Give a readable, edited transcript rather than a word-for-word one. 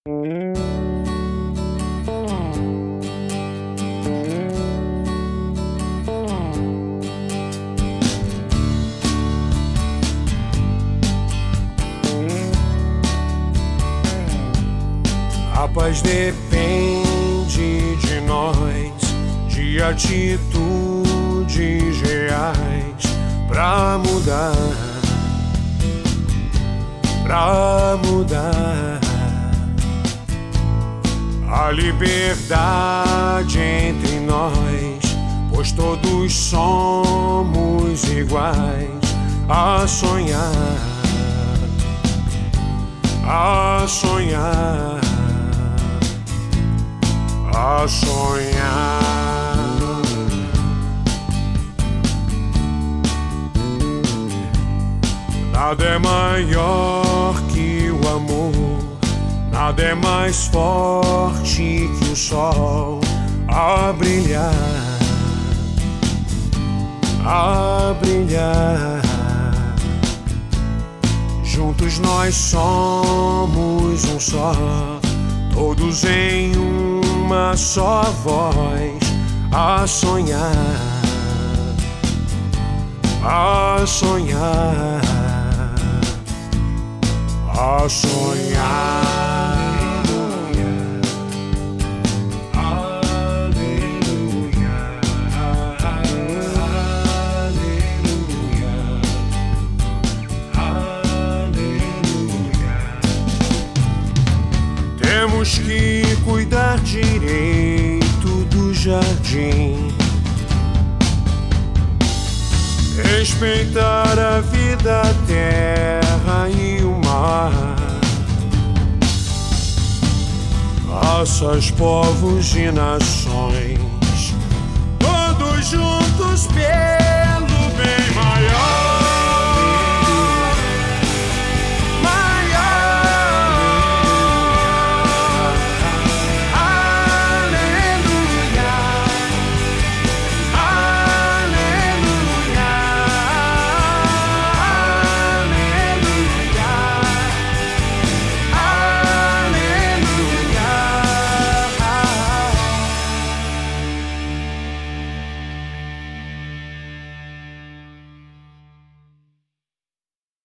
A paz depende de nós, de atitudes reais pra mudar, pra mudar. A liberdade entre nós, pois todos somos iguais. A sonhar, a sonhar, a sonhar. Nada é maior que o amor, nada é mais forte que o sol a brilhar, a brilhar. Juntos nós somos um só, todos em uma só voz, a sonhar, a sonhar, a sonhar. Temos que cuidar direito do jardim, respeitar a vida, a terra e o mar, raças, povos e nações, todos juntos.